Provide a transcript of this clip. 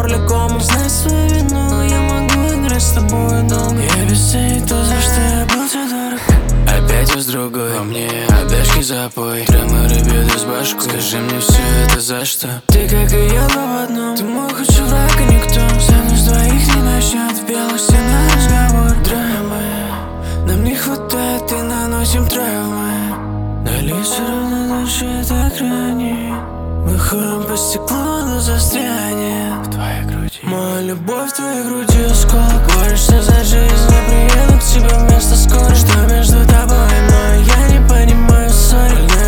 по-любому. Знай свою вину, я могу играть с тобой долго. Я без цели то, за что я был тебе дорог. Опять я с другой, во мне обешки запой. Треморы беды с башкой. Скажи мне, все это за что? Ты как и я, два в одном. Ты мой худший враг, и никто за нас двоих не начнет. В белых стенах разговор, драмы. Нам не хватает и наносим травмы. Дали все равно души так ранит. Выходим по стеклу, но застрянет в твоей груди. Моя любовь в твоей груди осколок. Борешься за жизнь, я приеду к тебе вместо скорой. Что между тобой и мной, я не понимаю ссоры.